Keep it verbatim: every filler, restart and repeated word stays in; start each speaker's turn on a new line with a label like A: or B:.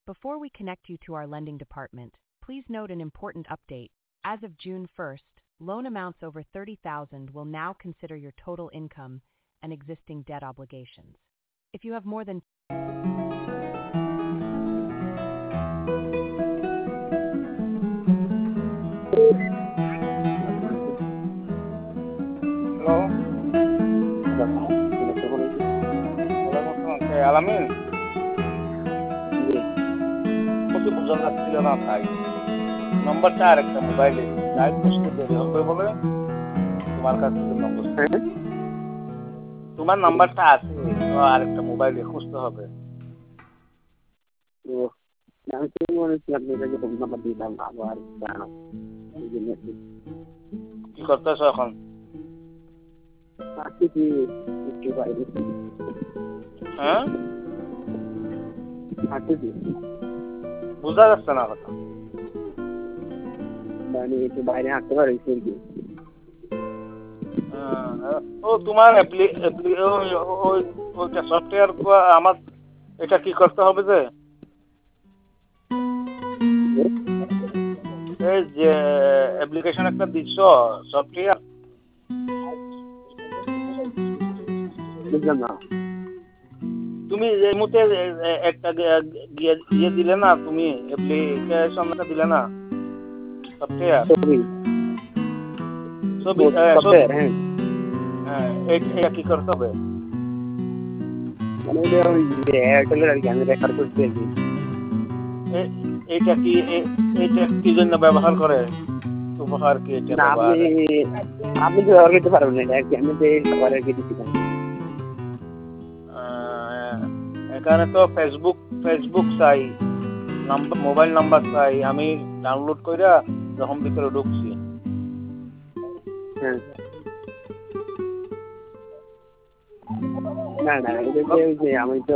A: Before we connect you to our lending department, please note an important update. As of June first, loan amounts over thirty thousand will now consider your total income and existing debt obligations. If you have more than
B: Hello. আলামিন কত বোঝা যাচ্ছিল না তাই নম্বরটা আর একটা মোবাইলে তাই বুঝতে দেরি হবে বলে তোমার কাছ থেকে নম্বর তোমার নাম্বারটা আছে আর একটা মোবাইলে খুঁজতে হবে
C: তো আমি তো মনে হচ্ছে আপনাকে ফোন নাম্বার দিলাম আবার জানো
B: কি করতেছো এখন
C: আজকে কি একটু বাইরে
B: হ্যাঁ
C: আজকে কি
B: বোঝা যাচ্ছে না কথা
C: মানে একটু বাইরে হাঁটতে পারি কি
B: ও তোমার ওইটা সফটওয়্যার আমার এটা কি করতে হবে যে এই যে অ্যাপ্লিকেশন একটা দিচ্ছ সফটওয়্যার
C: বুঝলাম না
B: তুমি এই মুহূর্তে একটা ইয়ে দিলে না তুমি অ্যাপ্লিকেশনটা দিলে না সফটওয়্যার
C: ছবি
B: ছবি
C: সফটওয়্যার হ্যাঁ
B: হ্যাঁ এটা কি করতে হবে
C: মানে এটা ওই এয়ারটেলের আর কি আমি রেকর্ড করতে আর কি
B: এইটা কি এইটা কি জন্য ব্যবহার করে উপহার কি এটা
C: না আপনি আপনি তো ব্যবহার করতে পারবেন না এটা আর কি আমি তো সবার আগে দিচ্ছিলাম
B: এখানে তো ফেসবুক ফেসবুক চাই নাম্বার মোবাইল নাম্বার চাই আমি ডাউনলোড কইরা যখন ভিতরে ঢুকছি
C: হ্যাঁ না না এটা যে আমি তো